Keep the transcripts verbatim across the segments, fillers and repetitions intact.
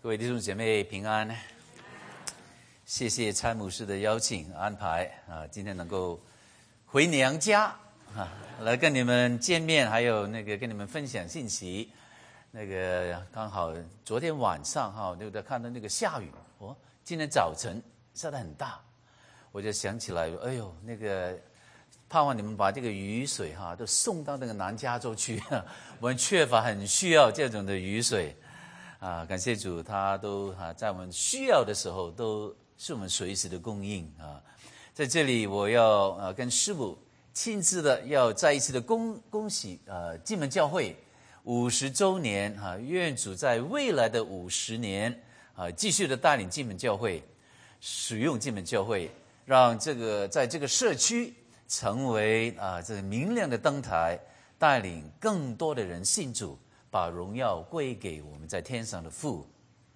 各位弟兄姐妹平安，谢谢蔡牧师的邀请安排啊，今天能够回娘家啊，来跟你们见面，还有那个跟你们分享信息。那个刚好昨天晚上哈，就在看到那个下雨哦，今天早晨下得很大，我就想起来，哎呦，那个盼望你们把这个雨水哈都送到那个南加州去，我们缺乏很需要这种的雨水。啊，感谢主，他都啊在我们需要的时候都是我们随时的供应啊。在这里，我要啊跟师母亲自的要再一次的恭恭喜啊金门教会五十周年啊，愿主在未来的五十年啊继续的带领金门教会，使用金门教会，让这个在这个社区成为啊这个明亮的灯台，带领更多的人信主。把荣耀归给我们在天上的父。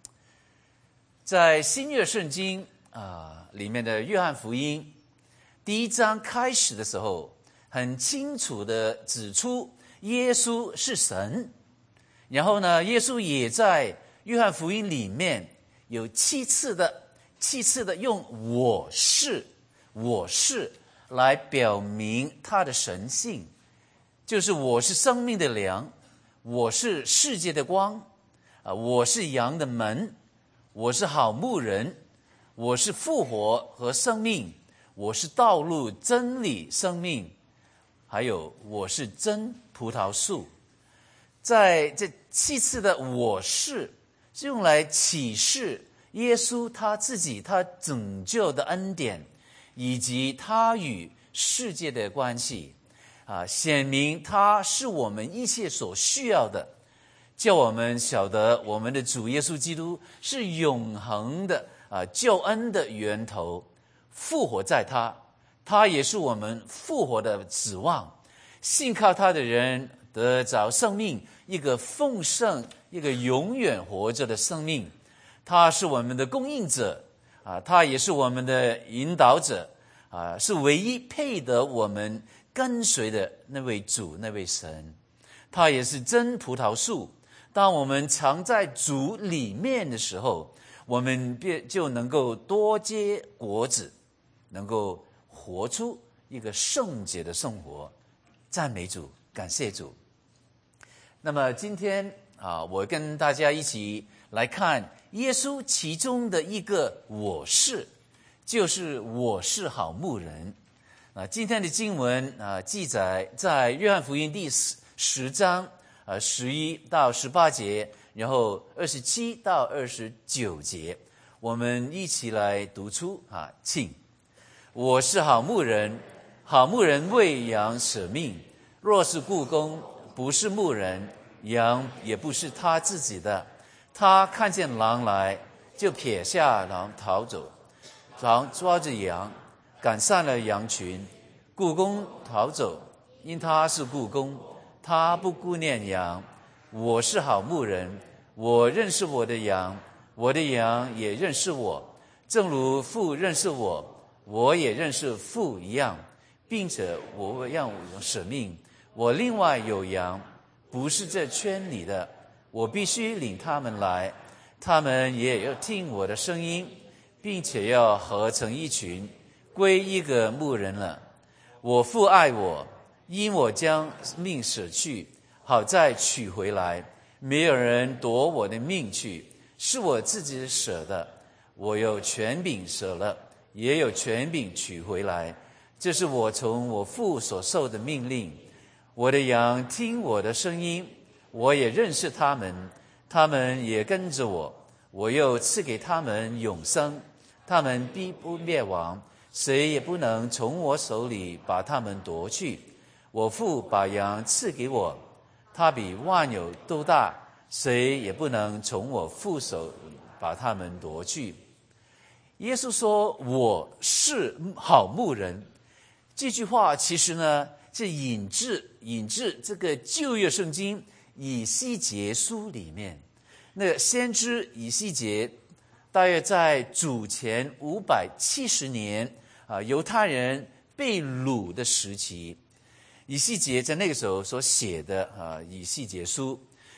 在新约圣经啊里面的约翰福音第一章开始的时候，很清楚的指出耶稣是神。然后呢，耶稣也在约翰福音里面有七次的七次的用我是我是来表明他的神性，就是我是生命的粮，我是世界的光，啊，我是羊的门，我是好牧人，我是复活和生命，我是道路、真理、生命，还有我是真葡萄树。在这七次的我是，是用来启示耶稣他自己他拯救的恩典，以及他与世界的关系。啊，显明他是我们一切所需要的，叫我们晓得我们的主耶稣基督是永恒的啊救恩的源头，复活在他，他也是我们复活的指望。信靠他的人得着生命，一个丰盛，一个永远活着的生命。他是我们的供应者啊，他也是我们的引导者啊，是唯一配得我们跟随的那位主，那位神。他也是真葡萄树，当我们藏在主里面的时候，我们就能够多结果子，能够活出一个圣洁的生活。赞美主，感谢主。那么今天啊，我跟大家一起来看耶稣其中的一个我是，就是我是好牧人。啊，今天的经文啊，记载在约翰福音第十章啊十一到十八节，然后二十七到二十九节，我们一起来读出啊，请。我是好牧人，好牧人为羊舍命，若是雇工，不是牧人，羊也不是他自己的。他看见狼来，就撇下狼逃走，狼抓着羊，赶散了羊群。雇工逃走，因他是雇工，他不顾念羊。我是好牧人，我认识我的羊，我的羊也认识我，正如父认识我，我也认识父一样，并且我让我舍命。我另外有羊，不是这圈里的，我必须领他们来，他们也要听我的声音，并且要合成一群，归一个牧人了。我父爱我，因我将命舍去，好再取回来。没有人夺我的命去，是我自己舍的。我有权柄舍了，也有权柄取回来。这是我从我父所受的命令。我的羊听我的声音，我也认识他们，他们也跟着我。我又赐给他们永生，他们必不灭亡，谁也不能从我手里把他们夺去。我父把羊赐给我，他比万有都大，谁也不能从我父手把他们夺去。耶稣说我是好牧人，这句话其实呢是引自引自这个旧约圣经以西结书里面。那个先知以西结大约在主前五百七十年啊，犹太人被掳的时期，以西结在那个时候所写的啊以西结书。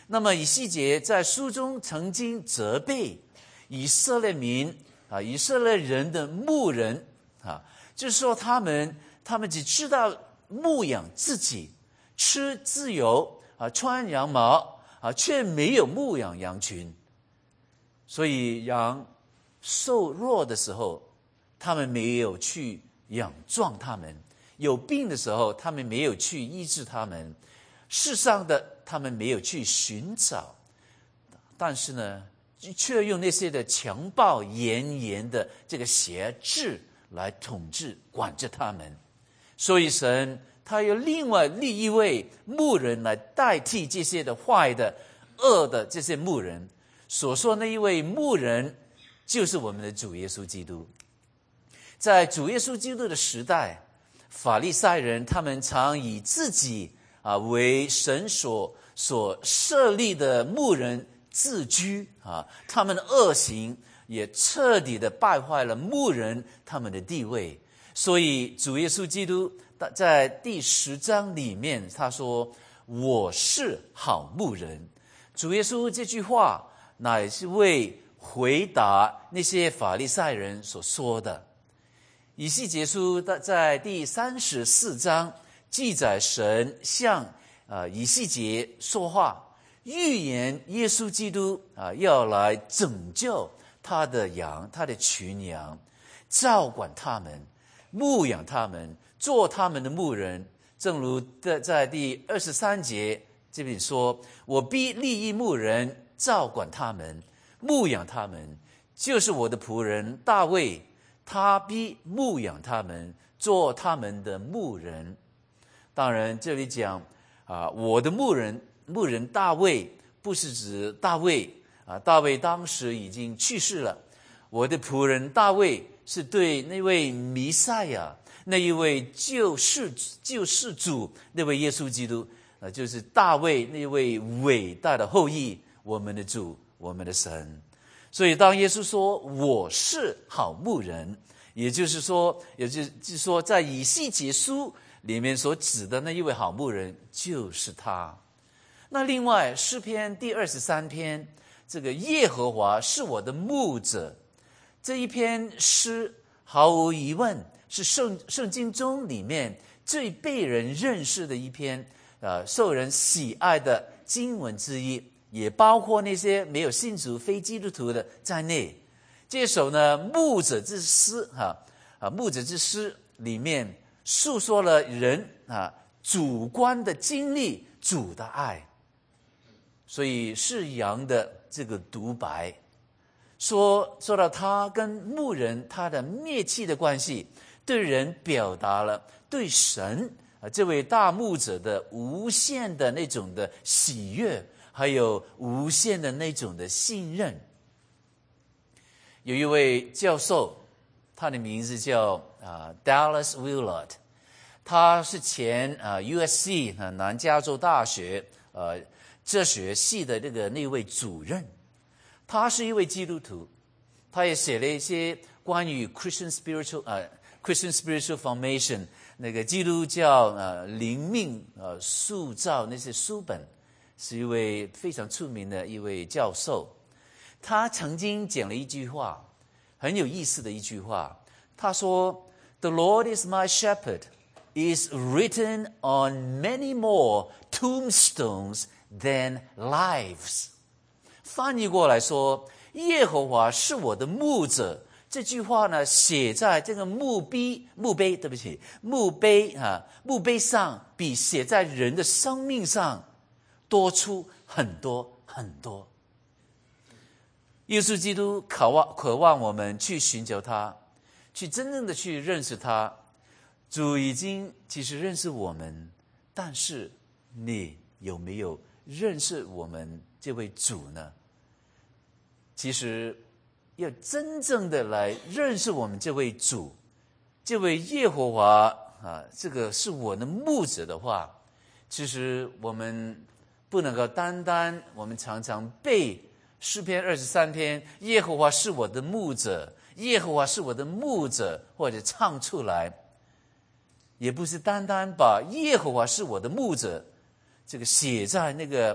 那么以西结在书中曾经责备以色列民啊，以色列人的牧人啊，就是说他们他们只知道牧养自己，吃自由啊，穿羊毛啊，却没有牧养羊群。所以羊瘦弱的时候，他们没有去养壮他们；有病的时候，他们没有去医治他们；世上的他们没有去寻找。但是呢，却用那些的强暴严严的这个辖制来统治管着他们。所以神他又另外立一位牧人来代替这些的坏的恶的这些牧人。所说那一位牧人就是我们的主耶稣基督。在主耶稣基督的时代，法利赛人他们常以自己啊为神所所设立的牧人自居啊，他们的恶行也彻底的败坏了牧人他们的地位。所以主耶稣基督在第十章里面他说，我是好牧人。主耶稣这句话乃是为回答那些法利赛人所说的。以西结书在第三十四章记载神向呃以西结说话，预言耶稣基督啊要来拯救他的羊，他的群羊，照管他们，牧养他们，做他们的牧人。正如在第二十三节这边说，我必立一牧人照管他们，牧养他们，就是我的仆人大卫，他必牧养他们，做他们的牧人。当然这里讲啊，我的牧人牧人大卫不是指大卫啊，大卫当时已经去世了。我的仆人大卫是对那位弥赛亚，那一位救世救世主，那位耶稣基督啊，就是大卫那位伟大的后裔，我们的主，我们的神。所以当耶稣说我是好牧人，也就是说也就是说在以西结书里面所指的那一位好牧人就是他。那另外诗篇第二十三篇，这个耶和华是我的牧者，这一篇诗毫无疑问是圣圣经中里面最被人认识的一篇呃受人喜爱的经文之一，也包括那些没有信主非基督徒的在内。这首呢牧者之诗哈啊牧者之诗里面诉说了人啊主观的经历主的爱。所以是羊的这个独白说说到他跟牧人他的密切的关系，对人表达了对神啊这位大牧者的无限的那种的喜悦，还有无限的那种的信任。有一位教授，他的名字叫啊 Dallas Willard， 他是前啊 U S C 啊南加州大学呃哲学系的这个那位主任。他是一位基督徒，他也写了一些关于 Christian spiritual 呃 Christian spiritual formation 那个基督教呃灵命呃塑造那些书本，是一位非常出名的一位教授。他曾经讲了一句话，很有意思的一句话，他说 The Lord is my shepherd is written on many more tombstones than lives。 翻译过来说，耶和华是我的牧者，这句话呢写在这个墓碑墓碑对不起墓碑啊墓碑上，比写在人的生命上多出很多很多。耶稣基督渴望渴望我们去寻求他，去真正的去认识他。主已经其实认识我们，但是你有没有认识我们这位主呢？其实要真正的来认识我们这位主，这位耶和华啊，这个是我的牧者的话，其实我们不能够单单我们常常背诗篇二十三篇耶和华是我的牧者，耶和华是我的牧者，或者唱出来，也不是单单把耶和华是我的牧者这个写在那个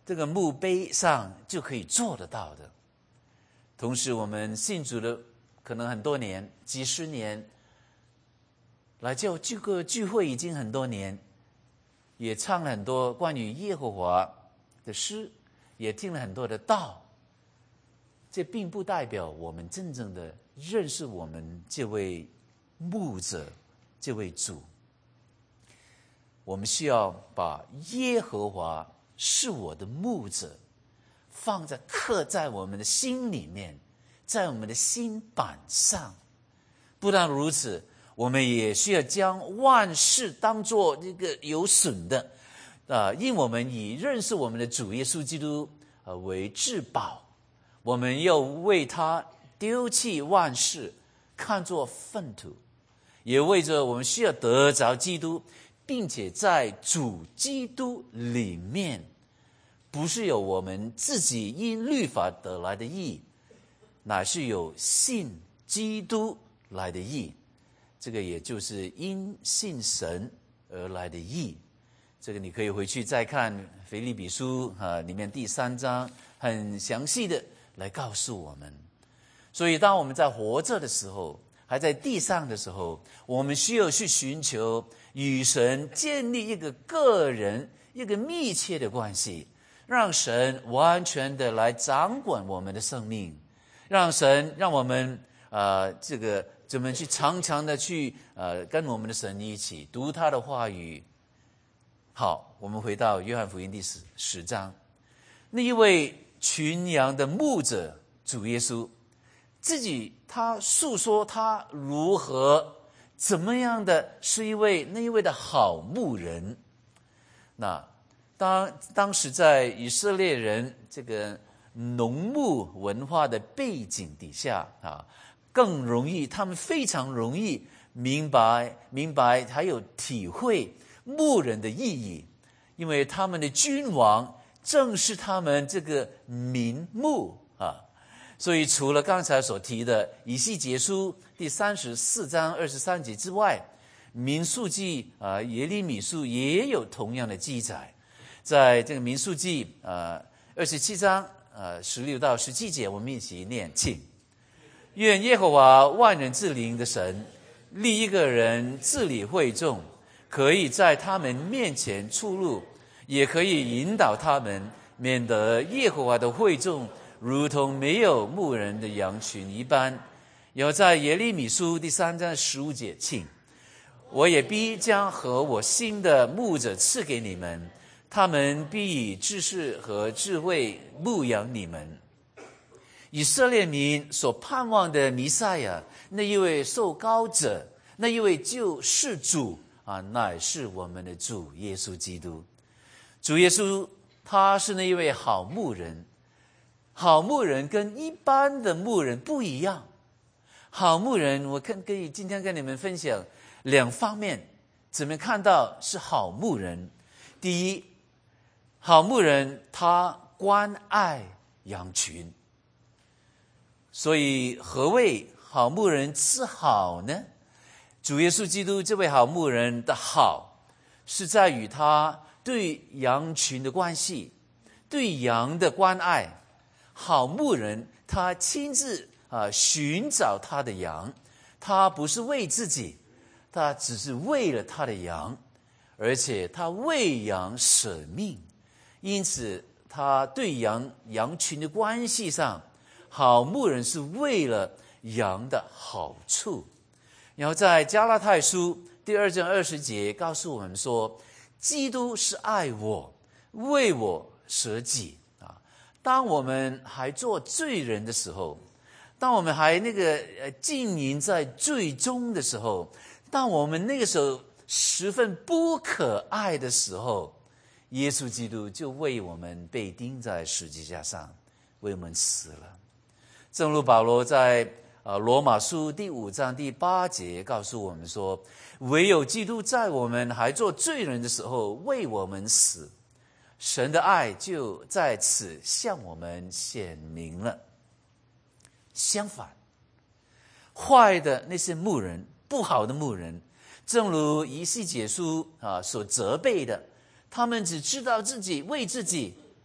这个墓碑上就可以做得到的。同时我们信主的可能很多年，几十年，来教这个聚会已经很多年，也唱了很多关于耶和华的诗，也听了很多的道，这并不代表我们真正的认识我们这位牧者，这位主。我们需要把耶和华是我的牧者放在刻在我们的心里面，在我们的心板上。不但如此，我们也需要将万事当作这个有损的，啊，因我们以认识我们的主耶稣基督呃为至宝，我们要为他丢弃万事，看作粪土，也为着我们需要得着基督，并且在主基督里面，不是有我们自己因律法得来的义，乃是有信基督来的义，这个也就是因信神而来的义。这个你可以回去再看腓立比书啊，里面第三章很详细的来告诉我们。所以当我们在活着的时候，还在地上的时候，我们需要去寻求与神建立一个个人一个密切的关系，让神完全的来掌管我们的生命，让神让我们呃这个怎么去常常的去呃跟我们的神一起读他的话语。好，我们回到约翰福音第十十章，那一位群羊的牧者主耶稣自己，他诉说他如何怎么样的是一位那一位的好牧人。那当当时在以色列人这个农牧文化的背景底下啊，更容易，他们非常容易明白明白还有体会牧人的意义，因为他们的君王正是他们这个民牧啊。所以除了刚才所提的以西结书第三十四章二十三节之外，民数记啊、耶利米书也有同样的记载。在这个民数记啊二十七章呃十六到十七节，我们一起念，请。愿耶和华万人之灵的神立一个人治理会众，可以在他们面前出入，也可以引导他们，免得耶和华的会众如同没有牧人的羊群一般。有在耶利米书第三章十五节，请。我也必将和我新的牧者赐给你们，他们必以知识和智慧牧养你们。以色列民所盼望的弥赛亚，那一位受膏者，那一位救世主啊，乃是我们的主耶稣基督。主耶稣他是那一位好牧人，好牧人跟一般的牧人不一样。好牧人，我可以今天跟你们分享两方面，怎么看到是好牧人。第一，好牧人他关爱羊群。所以何谓好牧人之好呢？主耶稣基督这位好牧人的好，是在于他对羊群的关系，对羊的关爱。好牧人他亲自啊寻找他的羊，他不是为自己，他只是为了他的羊，而且他为羊舍命。因此他对羊羊群的关系上，好牧人是为了羊的好处。然后在加拉太书第二章二十节告诉我们说，基督是爱我，为我舍己啊。当我们还做罪人的时候，当我们还那个呃浸淫在罪中的时候，当我们那个时候十分不可爱的时候，耶稣基督就为我们被钉在十字架上，为我们死了。正如保罗在呃罗马书第五章第八节告诉我们说，唯有基督在我们还做罪人的时候为我们死，神的爱就在此向我们显明了。相反，坏的那些牧人，不好的牧人，正如以西结书啊所责备的，他们只知道自己为自己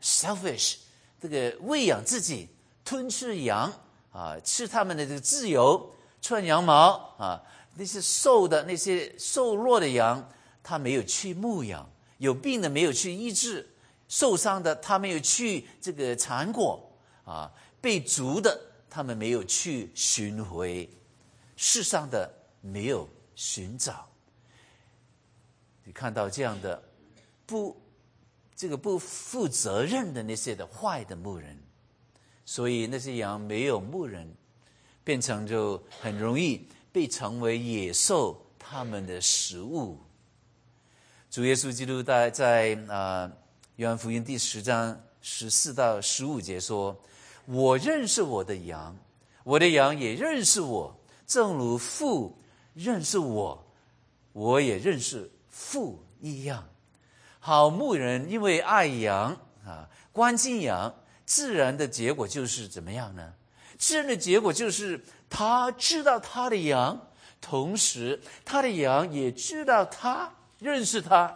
selfish， 这个喂养自己，吞吃羊啊，吃他们的这个自由，穿羊毛啊，那些瘦的那些瘦弱的羊，他没有去牧养，有病的没有去医治，受伤的他没有去这个缠裹啊，被逐的他们没有去寻回，世上的没有寻找。你看到这样的不这个不负责任的那些的坏的牧人，所以那些羊没有牧人，变成就很容易被成为野兽他们的食物。主耶稣基督在在啊约翰福音第十章十四到十五节说：“我认识我的羊，我的羊也认识我，正如父认识我，我也认识父一样。”好牧人因为爱羊啊，关心羊，自然的结果就是怎么样呢？自然的结果就是他知道他的羊，同时他的羊也知道他，认识他。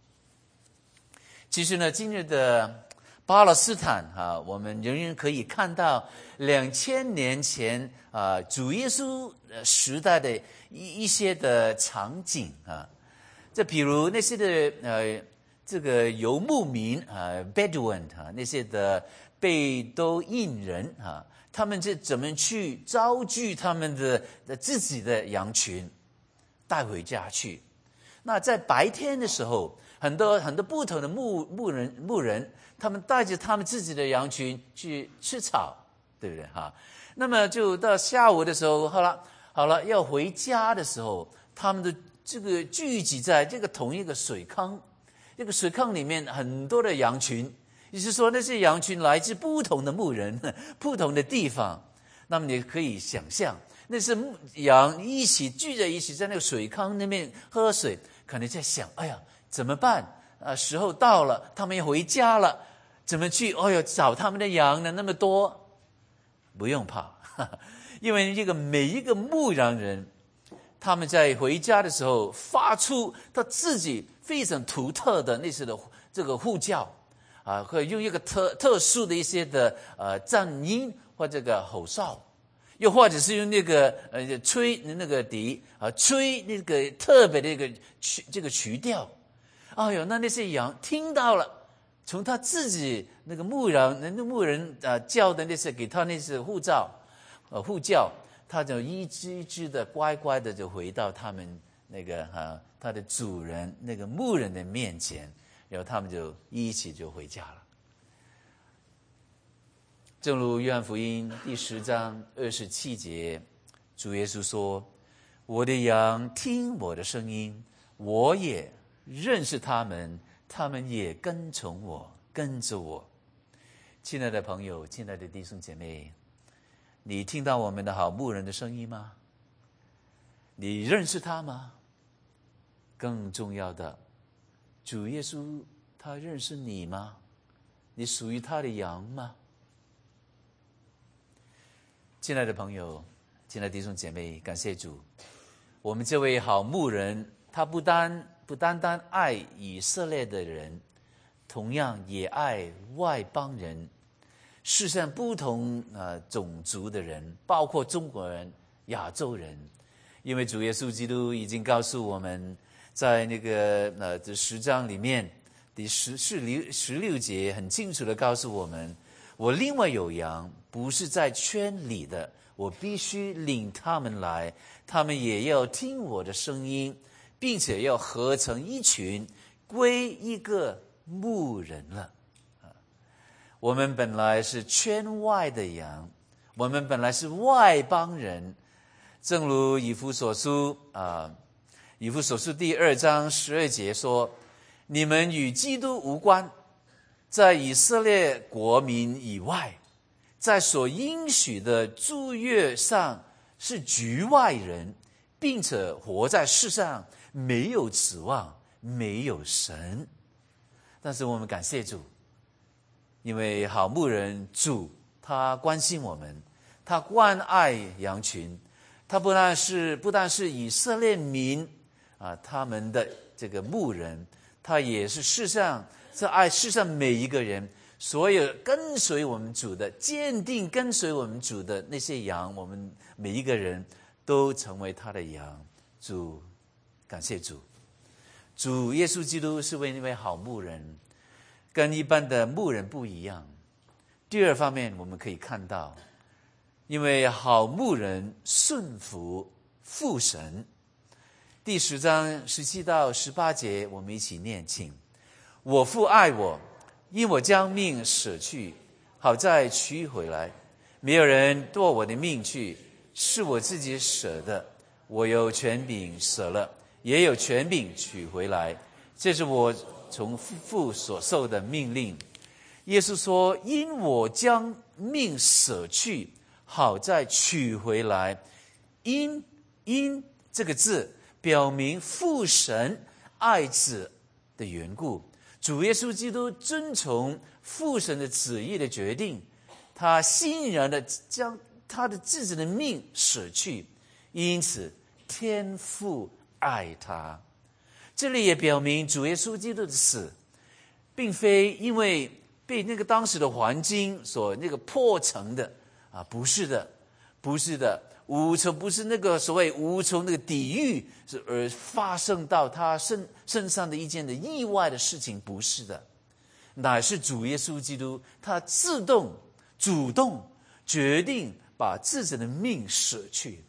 其实呢，今日的巴勒斯坦啊，我们仍然可以看到两千年前啊主耶稣时代的一一些的场景啊，这比如那些的呃这个游牧民啊 Bedouin 啊，那些的贝都因人啊，他们是怎么去招聚他们的的自己的羊群带回家去？那在白天的时候，很多很多不同的牧牧人牧人，他们带着他们自己的羊群去吃草，对不对哈？那么就到下午的时候，好了好了，要回家的时候，他们的这个聚集在这个同一个水坑，这个水坑里面很多的羊群，也就是说那些羊群来自不同的牧人，不同的地方。那么你可以想象，那些羊一起聚在一起，在那个水坑那边喝水，可能在想：哎呀，怎么办？啊，时候到了，他们要回家了，怎么去？哎呦，找他们的羊呢？那么多，不用怕，因为这个每一个牧羊人，他们在回家的时候发出他自己非常独特的那些的这个呼叫啊，会用一个特特殊的一些的呃赞音或这个吼哨，又或者是用那个呃吹那个笛啊，吹那个特别的一个曲这个曲调。哎呦，那那些羊听到了，从他自己那个牧羊那个牧人啊叫的那些给他那些呼叫呃呼叫，他就一只一只的乖乖的就回到他们那个啊他的主人那个牧人的面前，然后他们就一起就回家了。正如约翰福音第十章二十七节，主耶稣说：“我的羊听我的声音，我也认识他们，他们也跟从我，跟着我。”亲爱的朋友，亲爱的弟兄姐妹，你听到我们的好牧人的声音吗？你认识他吗？更重要的，主耶稣他认识你吗？你属于他的羊吗？亲爱的朋友，亲爱的弟兄姐妹，感谢主，我们这位好牧人，他不单不单单爱以色列的人，同样也爱外邦人，世上不同呃种族的人，包括中国人、亚洲人。因为主耶稣基督已经告诉我们，在那个呃这十章里面第十十六十六节很清楚的告诉我们，我另外有羊，不是在圈里的，我必须领他们来，他们也要听我的声音，并且要合成一群，归一个牧人了。我们本来是圈外的羊，我们本来是外邦人，正如以弗所书啊，以弗所书第二章十二节说：“你们与基督无关，在以色列国民以外，在所应许的诸约上是局外人，并且活在世上没有指望，没有神。”但是我们感谢主，因为好牧人主他关心我们，他关爱羊群，他不但是不但是以色列民啊他们的这个牧人，他也是世上是爱世上每一个人， 所有跟随我们主的，坚定跟随我们主的那些羊，我们每一个人都成为他的羊。主，感谢主。主耶稣基督是为那位好牧人，跟一般的牧人不一样。第二方面我们可以看到，因为好牧人顺服父神。第十章十七到十八节我们一起念，请。我父爱我，因我将命舍去，好再取回来。没有人夺我的命去，是我自己舍的。我有权柄舍了，也有权柄取回来，这是我从父所受的命令。耶稣说，因我将命舍去，好再取回来。因因这个字表明父神爱子的缘故。主耶稣基督遵从父神的旨意的决定，他欣然的将他的自己的命舍去，因此天父爱他。这里也表明主耶稣基督的死并非因为被那个当时的环境所那个迫成的啊，不是的，不是的，无从不是那个所谓无从那个抵御而发生到他身身上的一件的意外的事情，不是的，乃是主耶稣基督他自动主动决定把自己的命舍去，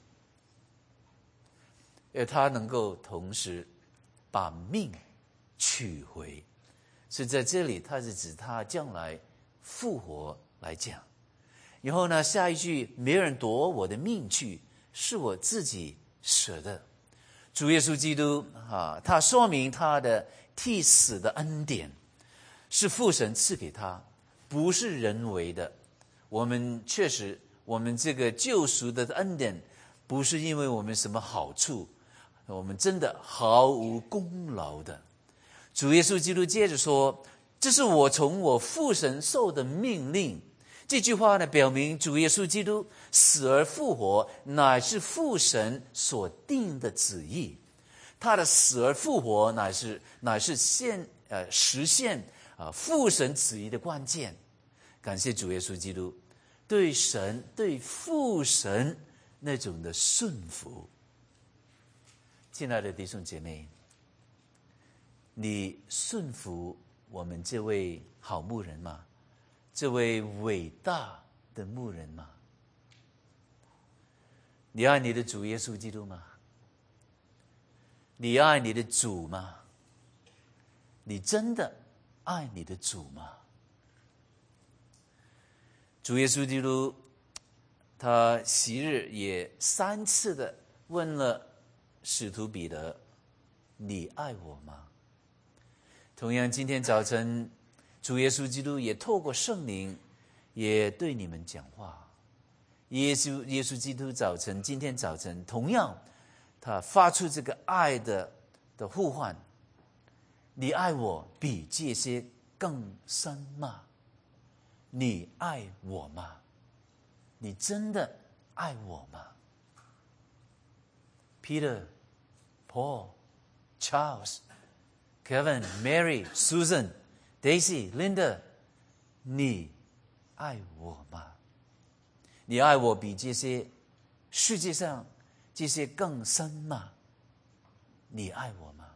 而他能够同时把命取回。是在这里他是指他将来复活来讲。然后呢，下一句，没有人夺我的命去，是我自己舍的。主耶稣基督啊，他说明他的替死的恩典是父神赐给他，不是人为的。我们确实，我们这个救赎的恩典不是因为我们什么好处，我们真的毫无功劳的。主耶稣基督接着说，这是我从我父神受的命令。这句话呢，表明主耶稣基督死而复活乃是父神所定的旨意，他的死而复活乃是乃是现呃实现啊、呃、父神旨意的关键。感谢主耶稣基督对神对父神那种的顺服。亲爱的弟兄姐妹，你顺服我们这位好牧人吗？这位伟大的牧人吗？你爱你的主耶稣基督吗？你爱你的主吗？你真的爱你的主吗？主耶稣基督他昔日也三次的问了使徒彼得，你爱我吗？同样今天早晨主耶稣基督也透过圣灵也对你们讲话。耶稣耶稣基督早晨今天早晨同样他发出这个爱的的呼唤，你爱我比这些更深吗？你爱我吗？你真的爱我吗？ Peter, Paul, Charles, Kevin, Mary, Susan, Daisy, Linda, 你爱我吗？你爱我比这些世界上这些更深吗？你爱我吗？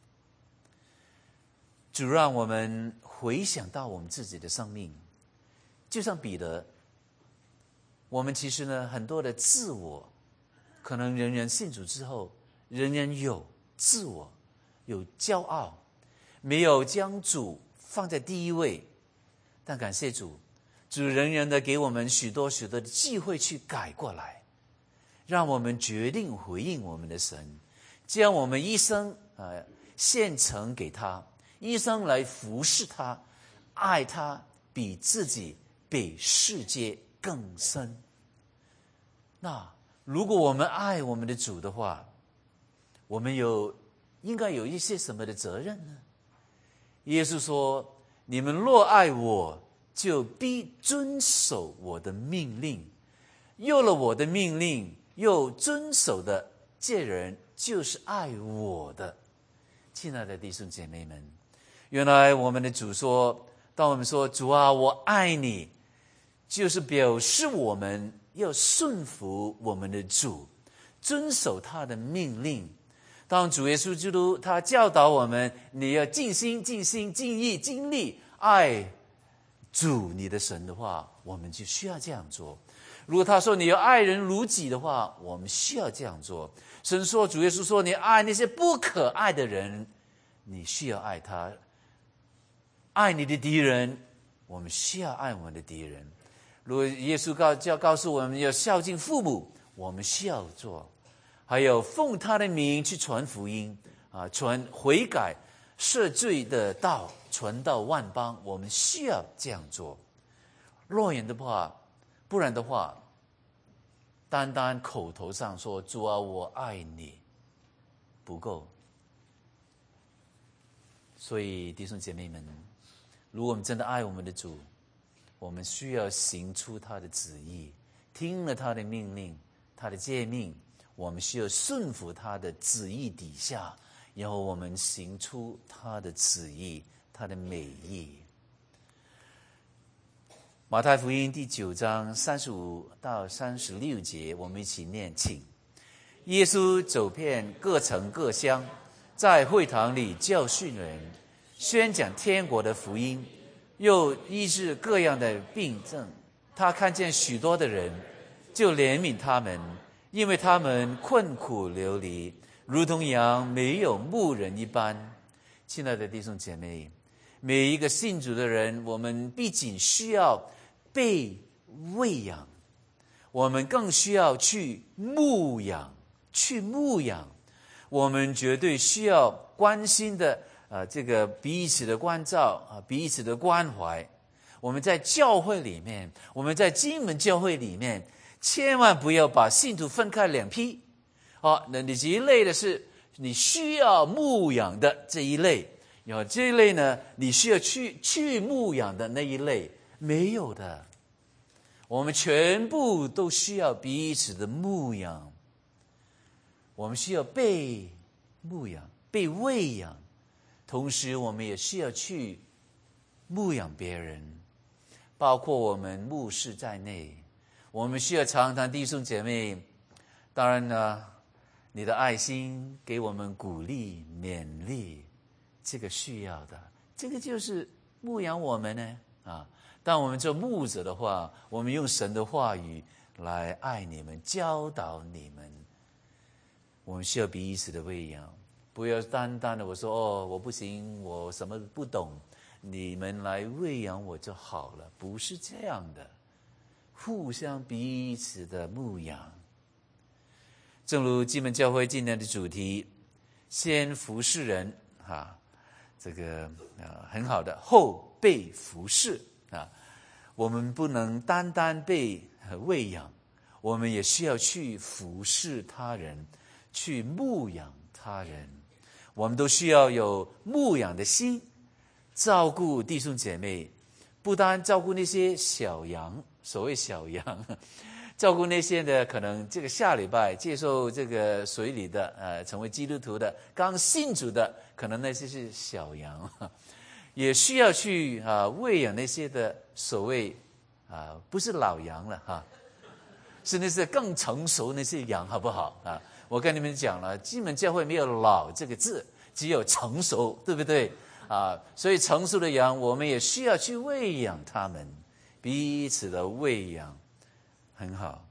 主让我们回想到我们自己的生命，就像彼得，我们其实呢很多的自我，可能人人信主之后，人人有自我，有骄傲，没有将主放在第一位。但感谢主，主仍然的给我们许多许多的机会去改过来，让我们决定回应我们的神，将我们一生呃献呈给他，一生来服侍他，爱他比自己比世界更深。那如果我们爱我们的主的话，我们有应该有一些什么的责任呢？耶稣说，你们若爱我，就必遵守我的命令，有了我的命令又遵守的，这人就是爱我的。亲爱的弟兄姐妹们，原来我们的主说， 当我们说主啊，我爱你，就是表示我们要顺服我们的主，遵守他的命令。当主耶稣基督他教导我们，你要尽心尽心尽意尽力爱主你的神的话，我们就需要这样做。如果他说你要爱人如己的话，我们需要这样做。神说，主耶稣说，你爱那些不可爱的人，你需要爱他。爱你的敌人，我们需要爱我们的敌人。如果耶稣告就要告诉我们要孝敬父母，我们需要做。还有奉他的名去传福音啊，传悔改赦罪的道，传到万邦，我们需要这样做。若然的话，不然的话，单单口头上说主啊，我爱你，不够。所以弟兄姐妹们，如果我们真的爱我们的主，我们需要行出他的旨意，听了他的命令，他的诫命，我们需要顺服他的旨意底下，然后我们行出他的旨意，他的美意。马太福音第九章三十五到三十六节，我们一起念，请。耶稣走遍各城各乡，在会堂里教训人，宣讲天国的福音，又医治各样的病症。他看见许多的人，就怜悯他们，因为他们困苦流离，如同羊没有牧人一般。亲爱的弟兄姐妹，每一个信主的人，我们不仅需要被喂养，我们更需要去牧养，去牧养。我们绝对需要关心的，呃，这个彼此的关照啊，彼此的关怀。我们在教会里面，我们在金门教会里面，千万不要把信徒分开两批。好，那你这一类的是你需要牧养的这一类，然后这一类呢，你需要去去牧养的那一类。没有的，我们全部都需要彼此的牧养。我们需要被牧养，被喂养，同时我们也需要去牧养别人，包括我们牧师在内。我们需要常常弟兄姐妹，当然呢，你的爱心给我们鼓励勉励，这个需要的，这个就是牧养我们呢啊。当我们做牧者的话，我们用神的话语来爱你们，教导你们。我们需要彼此的喂养，不要单单的我说哦，我不行，我什么不懂，你们来喂养我就好了，不是这样的，互相彼此的牧养。正如金门教会今年的主题，先服侍人啊，这个啊很好的，后被服侍啊。我们不能单单被喂养，我们也需要去服侍他人，去牧养他人。我们都需要有牧养的心，照顾弟兄姐妹，不单照顾那些小羊，所谓小羊，照顾那些的可能这个下礼拜接受这个水里的呃成为基督徒的刚信主的，可能那些是小羊，也需要去啊、呃、喂养那些的所谓啊、呃、不是老羊了哈，是那些更成熟那些羊，好不好啊？我跟你们讲了，金门教会没有老这个字，只有成熟，对不对啊？所以成熟的羊，我们也需要去喂养他们，彼此的喂养很好。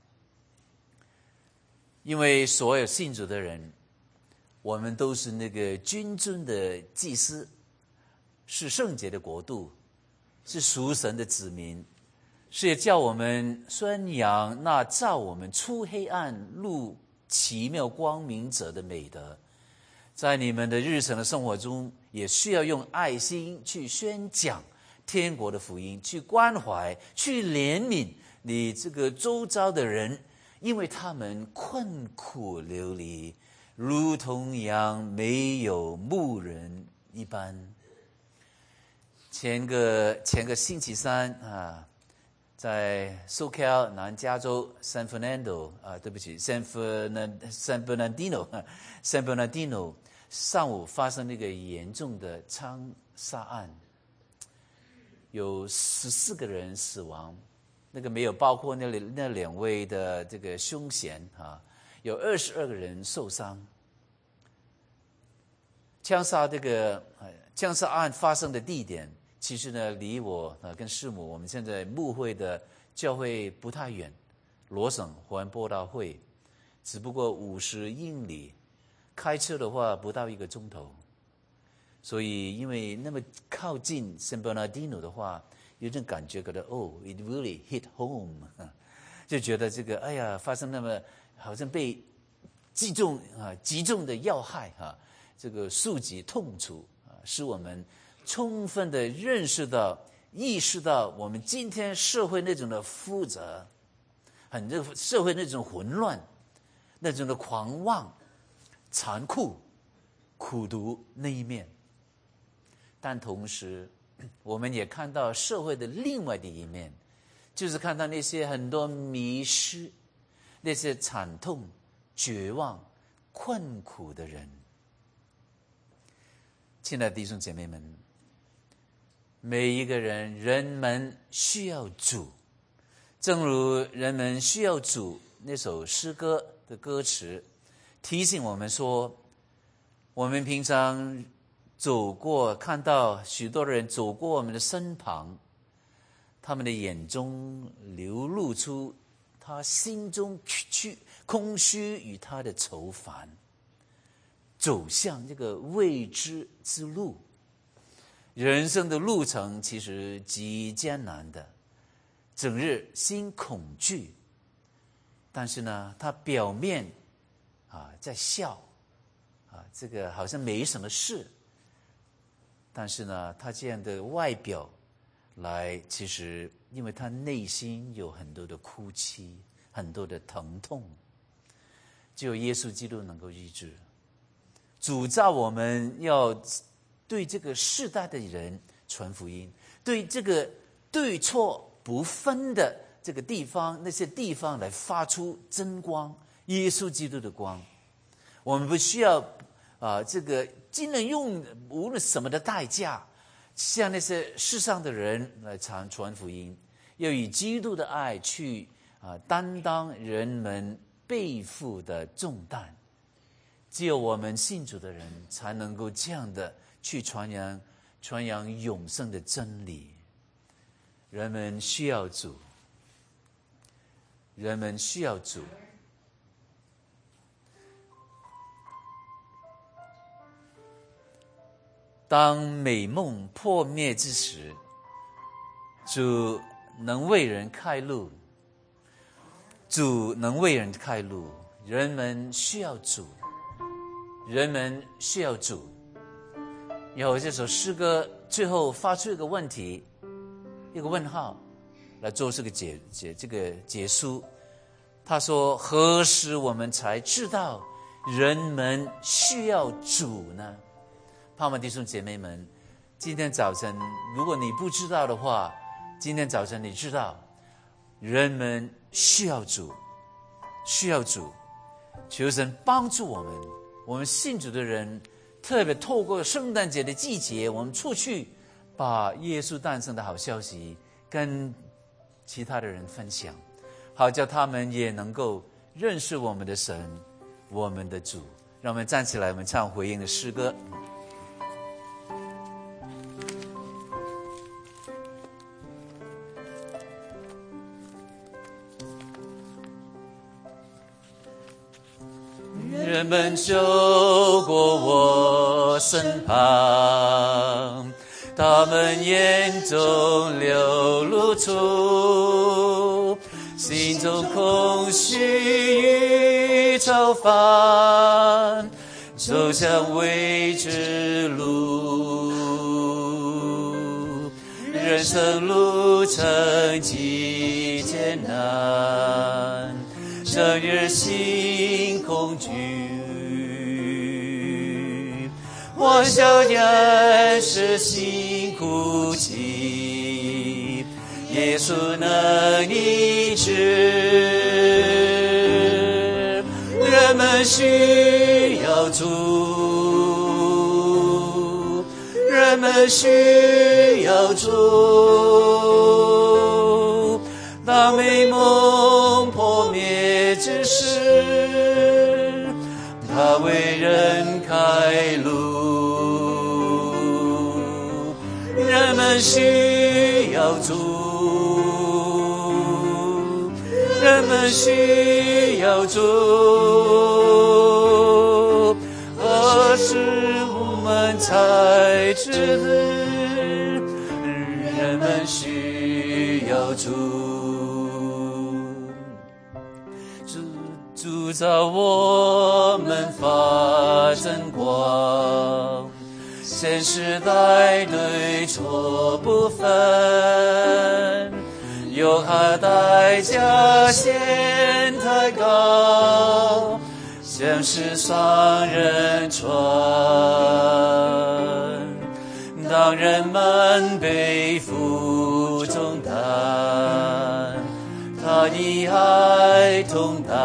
因为所有信主的人，我们都是那个君尊的祭司，是圣洁的国度，是属神的子民，是叫我们宣扬那照我们出黑暗入奇妙光明者的美德。在你们的日常的生活中，也需要用爱心去宣讲天国的福音，去关怀，去怜悯你这个周遭的人，因为他们困苦流离，如同羊没有牧人一般。前个前个星期三啊，在 SoCal 南加州 San Fernando 啊，对不起 San Fernando San Bernardino San Bernardino 上午发生那个严重的枪杀案。 有十四个人死亡，那个没有包括那那两位的这个凶嫌啊，有二十二个人受伤。枪杀这个枪杀案发生的地点，其实呢离我呃跟师母我们现在牧会的教会不太远，罗省华人播道会，只不过五十英里，开车的话不到一个钟头。所以因为那么靠近 San Bernardino 的话，有种感觉觉得哦 it really hit home， 就觉得这个哎呀发生那么好像被击中啊击中的要害啊，这个触及痛楚啊，使我们充分的认识到意识到我们今天社会那种的复杂，很这社会那种混乱，那种的狂妄、残酷、苦毒那一面。但同时我们也看到社会的另外的一面，就是看到那些很多迷失，那些惨痛、绝望、困苦的人。亲爱的弟兄姐妹们，每一个人，人们需要主，正如人们需要主那首诗歌的歌词提醒我们说，我们平常走过，看到许多人走过我们的身旁，他们的眼中流露出他心中空虚与他的愁烦，走向这个未知之路。人生的路程其实极艰难的，整日心恐惧，但是呢他表面啊在笑啊，这个好像没什么事，但是呢他这样的外表来，其实因为他内心有很多的哭泣，很多的疼痛，只有耶稣基督能够医治。主召我们要对这个世代的人传福音，对这个对错不分的这个地方，那些地方来发出真光，耶稣基督的光。我们不需要啊、呃，这个尽量用无论什么的代价，向那些世上的人来传传福音，要以基督的爱去啊、呃、担当人们背负的重担。只有我们信主的人才能够这样的去传扬传扬永生的真理。人们需要主，人们需要主。当美梦破灭之时，主能为人开路，主能为人开路。人们需要主，人们需要主。然后这首诗歌最后发出一个问题，一个问号，来做这个结结这个结束。他说：何时我们才知道人们需要主呢？盼望弟兄姐妹们，今天早晨如果你不知道的话，今天早晨你知道人们需要主，需要主。求神帮助我们，我们信主的人，特别透过圣诞节的季节，我们出去把耶稣诞生的好消息跟其他的人分享，好叫他们也能够认识我们的神，我们的主。让我们站起来，我们唱回应的诗歌。人们走过我身旁，他们眼中流露出心中空虚与愁烦，走向未知路。人生路程极艰难，整日心恐惧，我小人是心哭泣，耶稣能医治。人们需要主，人们们需要主。当美梦破灭之时，他为人开路。人们需要主，人们需要主，何时我们才知人们需要主。主主造我们发真光，现时代对错不分，有何代价显太高，像是双人船。当人们背负重担，他以爱同担。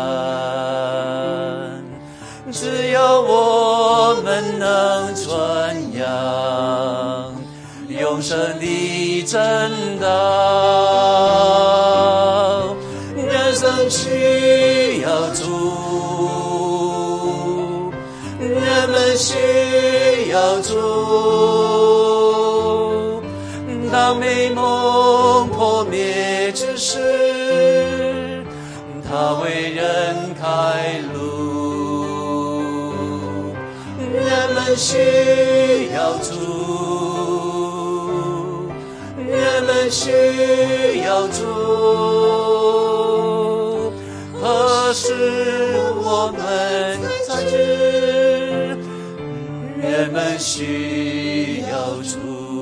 只要我们能传扬永生的真道，人生需要主，人们需要主。当美梦破灭之时，他为人开路。人们需要主，人们需要主，何时我们才知人们需要主。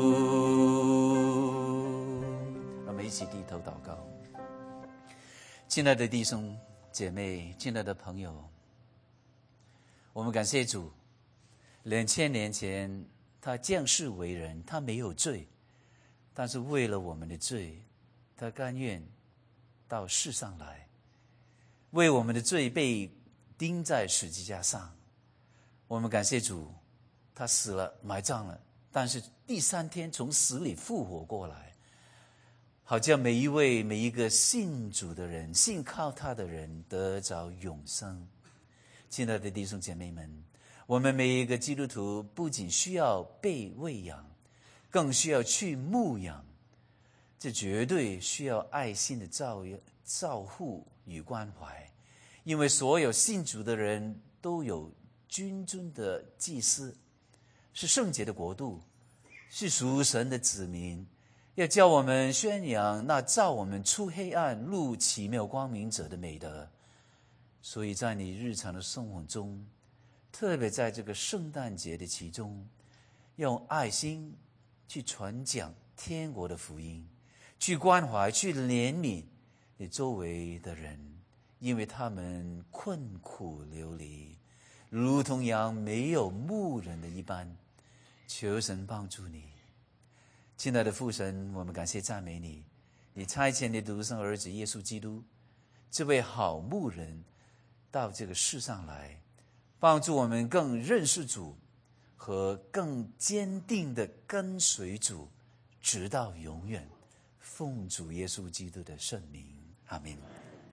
我们一起低头祷告。亲爱的弟兄姐妹，亲爱的朋友，我们感谢主，两千年前他降世为人，他没有罪，但是为了我们的罪，他甘愿到世上来，为我们的罪被钉在十字架上。我们感谢主，他死了埋葬了，但是第三天从死里复活过来，好叫每一位每一个信主的人，信靠他的人得着永生。亲爱的弟兄姐妹们，我们每一个基督徒不仅需要被喂养，更需要去牧养，这绝对需要爱心的照照护与关怀。因为所有信主的人都有君尊的祭司，是圣洁的国度，是属神的子民，要叫我们宣扬那照我们出黑暗入奇妙光明者的美德。所以在你日常的生活中，特别在这个圣诞节的其中，用爱心去传讲天国的福音，去关怀去怜悯你周围的人，因为他们困苦流离，如同羊没有牧人的一般。求神帮助你。亲爱的父神，我们感谢赞美你，你差遣你独生儿子耶稣基督，这位好牧人到这个世上来，帮助我们更认识主和更坚定的跟随主，直到永远。奉主耶稣基督的圣名，阿们。